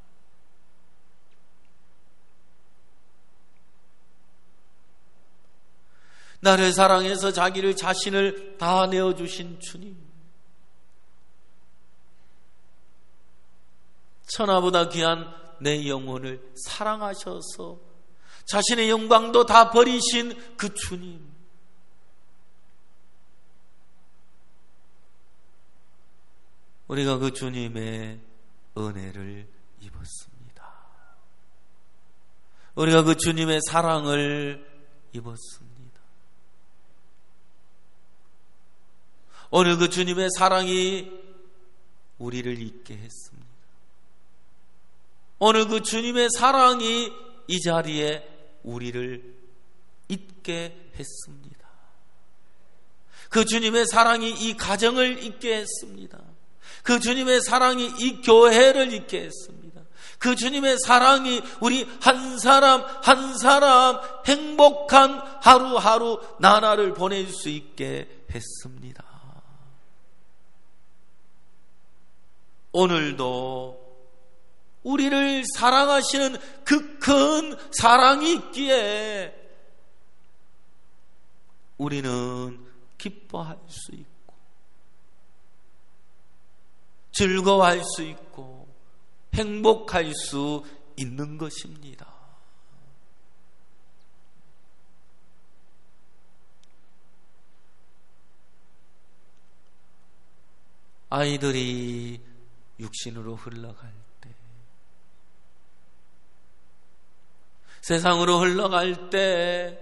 나를 사랑해서 자기를 자신을 다 내어주신 주님, 천하보다 귀한 내 영혼을 사랑하셔서 자신의 영광도 다 버리신 그 주님, 우리가 그 주님의 은혜를 입었습니다. 우리가 그 주님의 사랑을 입었습니다. 오늘 그 주님의 사랑이 우리를 잊게 했습니다. 오늘 그 주님의 사랑이 이 자리에 우리를 잊게 했습니다. 그 주님의 사랑이 이 가정을 잊게 했습니다. 그 주님의 사랑이 이 교회를 잊게 했습니다. 그 주님의 사랑이 우리 한 사람 한 사람 행복한 하루하루 나날을 보낼 수 있게 했습니다. 오늘도 우리를 사랑하시는 그 큰 사랑이 있기에 우리는 기뻐할 수 있고 즐거워할 수 있고 행복할 수 있는 것입니다. 아이들이 육신으로 흘러갈 때, 세상으로 흘러갈 때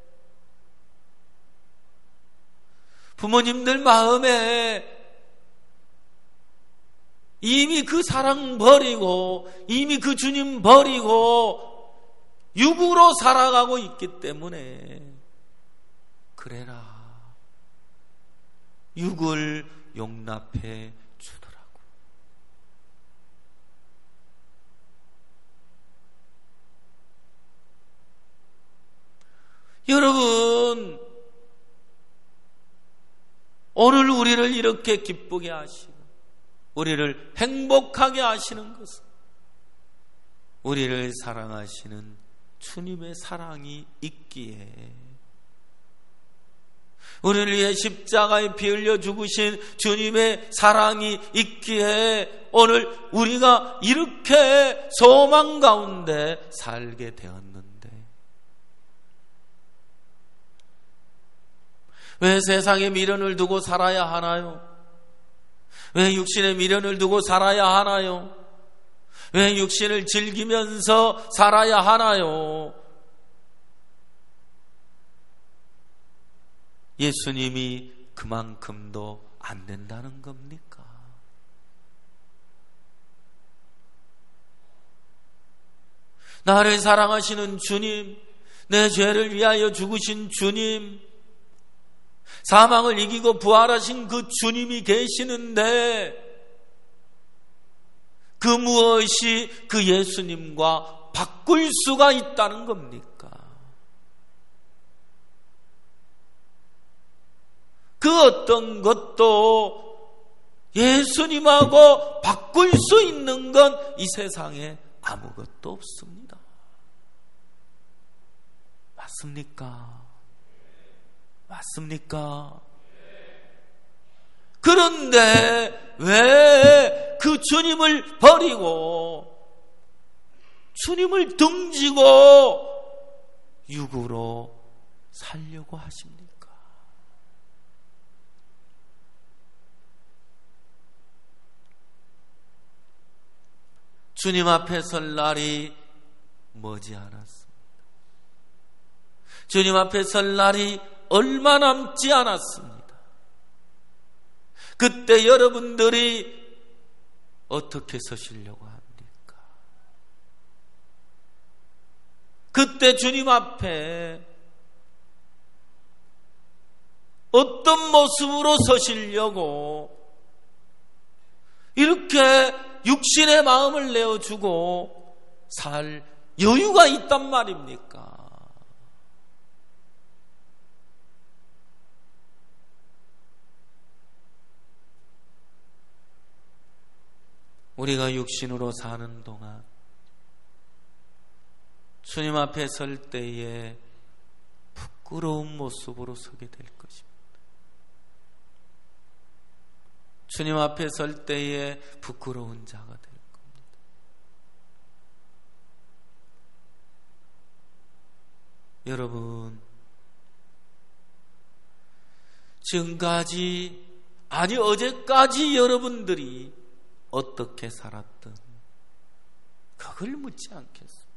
부모님들 마음에 이미 그 사랑 버리고 이미 그 주님 버리고 육으로 살아가고 있기 때문에 그래라, 육을 용납해 주더라고. 여러분, 오늘 우리를 이렇게 기쁘게 하시고 우리를 행복하게 하시는 것은 우리를 사랑하시는 주님의 사랑이 있기에, 우리를 위해 십자가에 피 흘려 죽으신 주님의 사랑이 있기에 오늘 우리가 이렇게 소망 가운데 살게 되었는데, 왜 세상에 미련을 두고 살아야 하나요? 왜 육신의 미련을 두고 살아야 하나요? 왜 육신을 즐기면서 살아야 하나요? 예수님이 그만큼도 안 된다는 겁니까? 나를 사랑하시는 주님, 내 죄를 위하여 죽으신 주님, 사망을 이기고 부활하신 그 주님이 계시는데 그 무엇이 그 예수님과 바꿀 수가 있다는 겁니까? 그 어떤 것도 예수님하고 바꿀 수 있는 건 이 세상에 아무것도 없습니다. 맞습니까? 맞습니까? 그런데 왜 그 주님을 버리고 주님을 등지고 육으로 살려고 하십니까? 주님 앞에 설 날이 머지않았습니다. 주님 앞에 설 날이 얼마 남지 않았습니다. 그때 여러분들이 어떻게 서시려고 합니까? 그때 주님 앞에 어떤 모습으로 서시려고 이렇게 육신의 마음을 내어주고 살 여유가 있단 말입니까? 우리가 육신으로 사는 동안 주님 앞에 설 때에 부끄러운 모습으로 서게 될 것입니다. 주님 앞에 설 때에 부끄러운 자가 될 겁니다. 여러분, 지금까지, 아니 어제까지 여러분들이 어떻게 살았든 그걸 묻지 않겠습니다.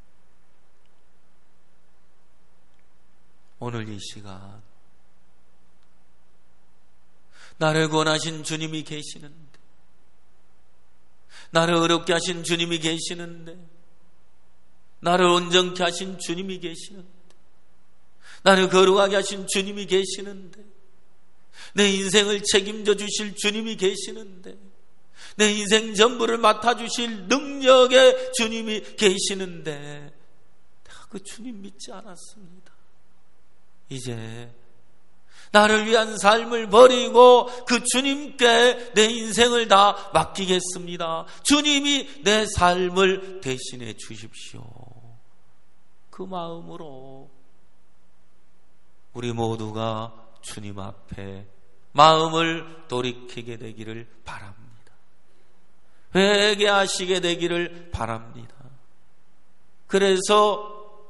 오늘 이 시간 나를 권하신 주님이 계시는데, 나를 어렵게 하신 주님이 계시는데, 나를 온전케 하신 주님이 계시는데, 나를 거룩하게 하신 주님이 계시는데, 내 인생을 책임져 주실 주님이 계시는데, 내 인생 전부를 맡아주실 능력의 주님이 계시는데 내가 그 주님 믿지 않았습니다. 이제 나를 위한 삶을 버리고 그 주님께 내 인생을 다 맡기겠습니다. 주님이 내 삶을 대신해 주십시오. 그 마음으로 우리 모두가 주님 앞에 마음을 돌이키게 되기를 바랍니다. 회개하시게 되기를 바랍니다. 그래서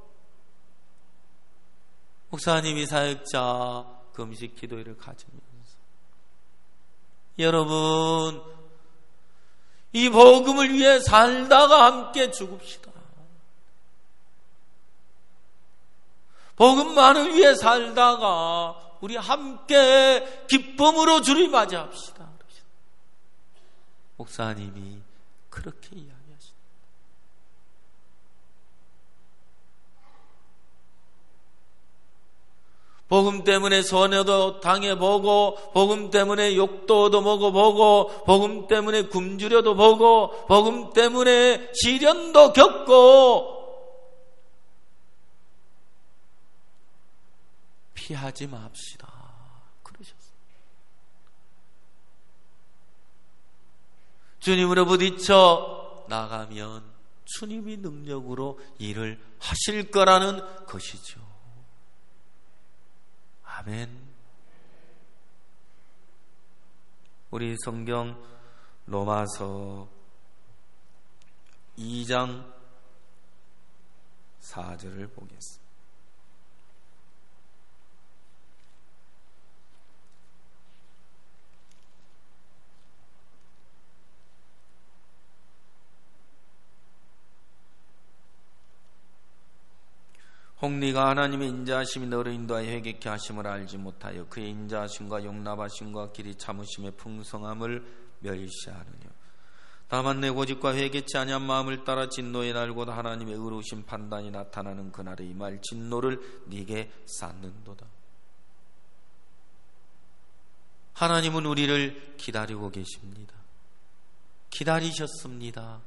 목사님이 사역자 금식 기도회를 가지면서 여러분, 이 복음을 위해 살다가 함께 죽읍시다. 복음만을 위해 살다가 우리 함께 기쁨으로 주를 맞이합시다. 목사님이 그렇게 이야기하십니다. 복음 때문에 손해도 당해보고, 복음 때문에 욕도 얻어먹어보고, 복음 때문에 굶주려도 보고, 복음 때문에 시련도 겪고, 피하지 맙시다. 그러셨어요. 주님으로 부딪혀 나가면 주님이 능력으로 일을 하실 거라는 것이죠. 아멘. 우리 성경 로마서 2장 4절을 보겠습니다. 혹리가 하나님의 인자하심이 너를 인도하여 회개케 하심을 알지 못하여 그의 인자하심과 용납하심과 길이 참으심의 풍성함을 멸시하느냐. 다만 내 고집과 회개치 아니한 마음을 따라 진노의 날 곧 하나님의 의로우신 판단이 나타나는 그날에 임할 진노를 네게 쌓는도다. 하나님은 우리를 기다리고 계십니다. 기다리셨습니다.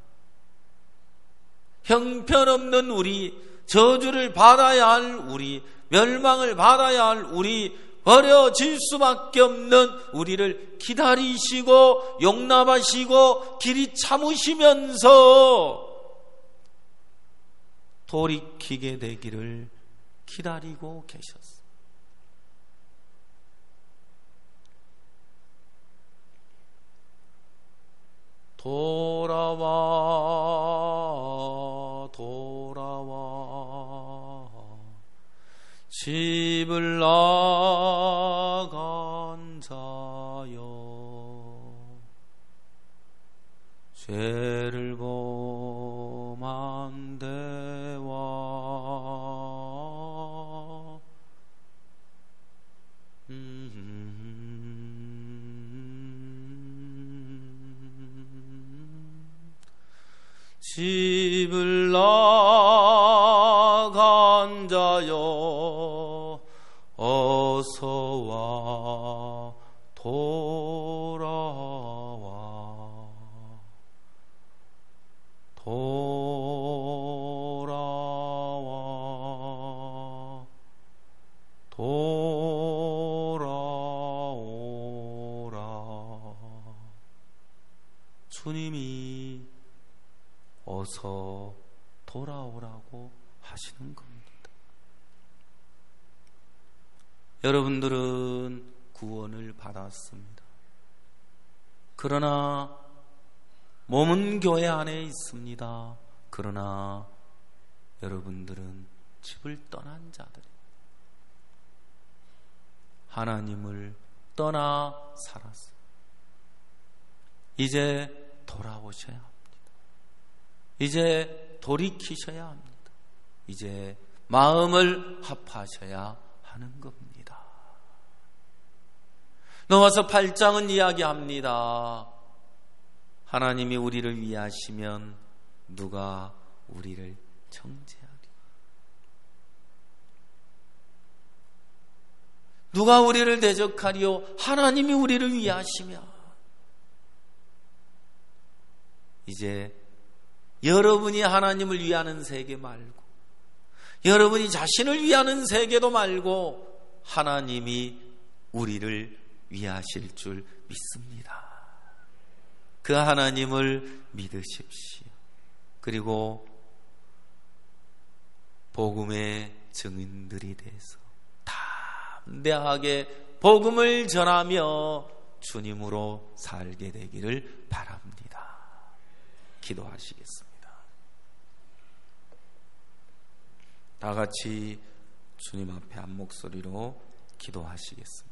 형편없는 우리, 저주를 받아야 할 우리, 멸망을 받아야 할 우리, 버려질 수밖에 없는 우리를 기다리시고 용납하시고 길이 참으시면서 돌이키게 되기를 기다리고 계셨습니다. 돌아와 집을 나간 자여 죄를 범한 데와 집을 나간 자여 어서와 돌아오라. 주님이 어서 돌아오라고 하시는 겁니다. 여러분들은 구원을 받았습니다. 그러나 몸은 교회 안에 있습니다. 그러나 여러분들은 집을 떠난 자들입니다. 하나님을 떠나 살았어요. 이제 돌아오셔야 합니다. 이제 돌이키셔야 합니다. 이제 마음을 합하셔야 하는 겁니다. 넘어서 8장은 이야기합니다. 하나님이 우리를 위하시면 누가 우리를 정죄하리? 누가 우리를 대적하리요? 하나님이 우리를 위하시면. 이제 여러분이 하나님을 위하는 세계 말고, 여러분이 자신을 위하는 세계도 말고 하나님이 우리를 위하실 줄 믿습니다. 그 하나님을 믿으십시오. 그리고 복음의 증인들이 돼서 담대하게 복음을 전하며 주님으로 살게 되기를 바랍니다. 기도하시겠습니다. 다 같이 주님 앞에 한 목소리로 기도하시겠습니다.